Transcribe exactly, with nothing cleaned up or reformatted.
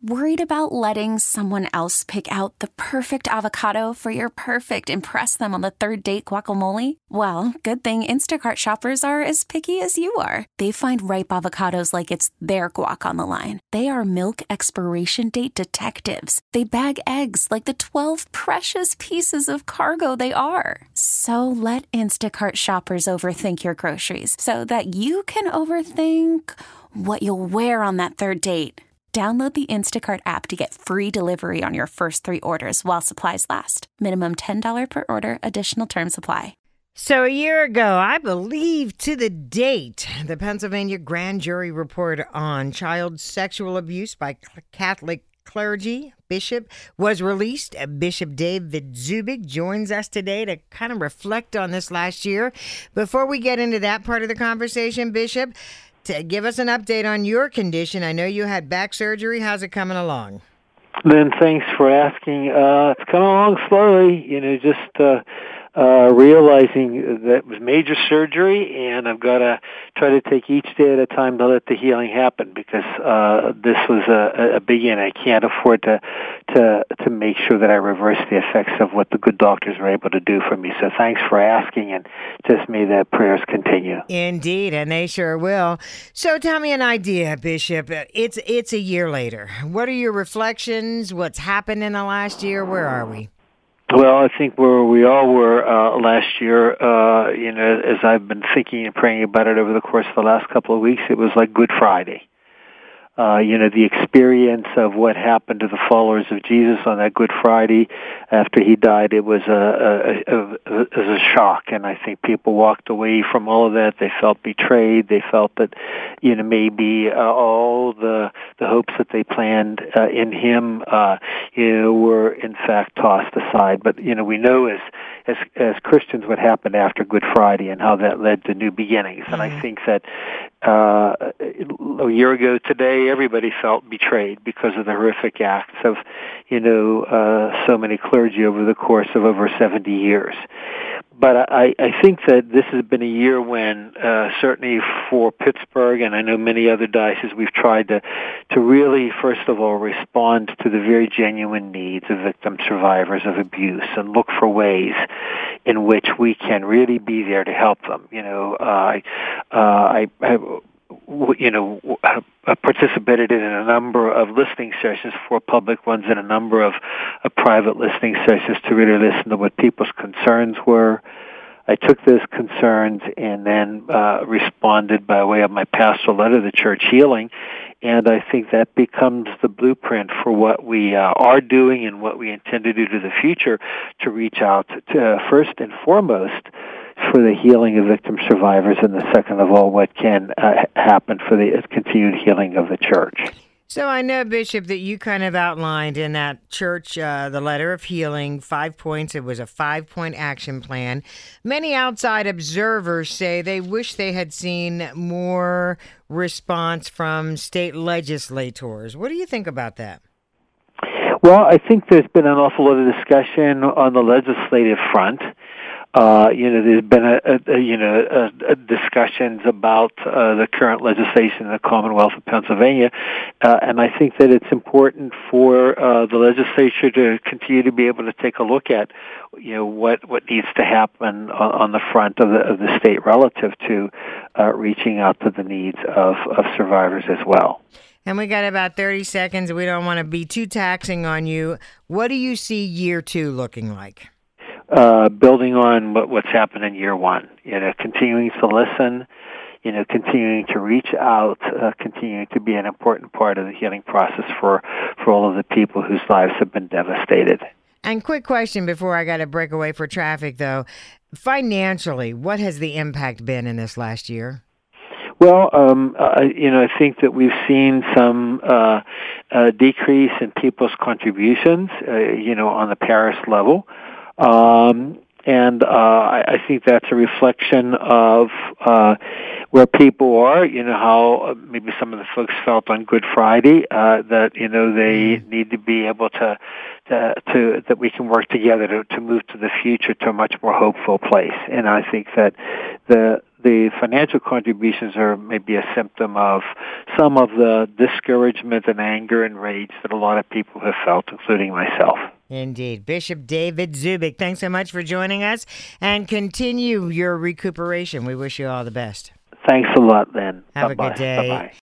Worried about letting someone else pick out the perfect avocado for your perfect impress them on the third date guacamole? Well, good thing Instacart shoppers are as picky as you are. They find ripe avocados like it's their guac on the line. They are milk expiration date detectives. They bag eggs like the twelve precious pieces of cargo they are. So let Instacart shoppers overthink your groceries so that you can overthink what you'll wear on that third date. Download the Instacart app to get free delivery on your first three orders while supplies last. Minimum ten dollars per order. Additional terms apply. So a year ago, I believe to the date, the Pennsylvania grand jury report on child sexual abuse by Catholic clergy bishop was released. Bishop David Zubik joins us today to kind of reflect on this last year. Before we get into that part of the conversation, Bishop, to give us an update on your condition. I know you had back surgery. How's it coming along? Lynn, thanks for asking. Uh, it's coming along slowly, you know, just uh, uh, realizing that it was major surgery, and I've got to try to take each day at a time to let the healing happen, because uh, this was a, a big end. I can't afford to to to make sure that I reverse the effects of what the good doctors were able to do for me. So thanks for asking, and just may the prayers continue. Indeed, and they sure will. So tell me an idea, Bishop. It's it's a year later. What are your reflections? What's happened in the last year? Where are we? Well, I think where we all were uh, last year, uh, you know, as I've been thinking and praying about it over the course of the last couple of weeks, it was like Good Friday. Uh, you know, the experience of what happened to the followers of Jesus on that Good Friday after he died, it was a, a, a, a, it was a shock. And I think people walked away from all of that. They felt betrayed. They felt that, you know, maybe uh, all the the hopes that they planned uh, in him, uh, you know, were in fact tossed aside. But, you know, we know as as as Christians what happened after Good Friday and how that led to new beginnings. And Mm-hmm. I think that uh, a year ago today, everybody felt betrayed because of the horrific acts of, you know, uh, so many clergy over the course of over seventy years. But I, I think that this has been a year when, uh, certainly for Pittsburgh, and I know many other dioceses, we've tried to, to really, first of all, respond to the very genuine needs of victim survivors of abuse and look for ways in which we can really be there to help them. You know, uh, I, uh, I, I you know, I participated in a number of listening sessions, four public ones and a number of, of private listening sessions to really listen to what people's concerns were. I took those concerns and then uh, responded by way of my pastoral letter, The Church Healing, and I think that becomes the blueprint for what we uh, are doing and what we intend to do to the future to reach out to, uh, first and foremost, for the healing of victim survivors, and the second of all, what can uh, happen for the continued healing of the church. So I know, Bishop, that you kind of outlined in that church, uh, the letter of healing, five points. It was a five-point action plan. Many outside observers say they wish they had seen more response from state legislators. What do you think about that? Well, I think there's been an awful lot of discussion on the legislative front. Uh, you know, there's been a, a, a you know a, a discussions about uh, the current legislation in the Commonwealth of Pennsylvania, uh, and I think that it's important for uh, the legislature to continue to be able to take a look at, you know, what, what needs to happen on, on the front of the of the state relative to uh, reaching out to the needs of, of survivors as well. And we got about thirty seconds. We don't want to be too taxing on you. What do you see year two looking like? Uh, building on what, what's happened in year one, you know, continuing to listen, you know, continuing to reach out, uh, continuing to be an important part of the healing process for, for all of the people whose lives have been devastated. And quick question before I got to break away for traffic, though. Financially, what has the impact been in this last year? Well, um, uh, you know, I think that we've seen some uh, uh, decrease in people's contributions, uh, you know, on the parish level. Um, and uh, I, I think that's a reflection of uh, where people are, you know, how maybe some of the folks felt on Good Friday, uh, that, you know, they need to be able to, to, to that we can work together to, to move to the future to a much more hopeful place. And I think that the the financial contributions are maybe a symptom of some of the discouragement and anger and rage that a lot of people have felt, including myself. Indeed. Bishop David Zubik, thanks so much for joining us, and continue your recuperation. We wish you all the best. Thanks a lot, Lynn. Have Bye-bye. a good day. Bye-bye.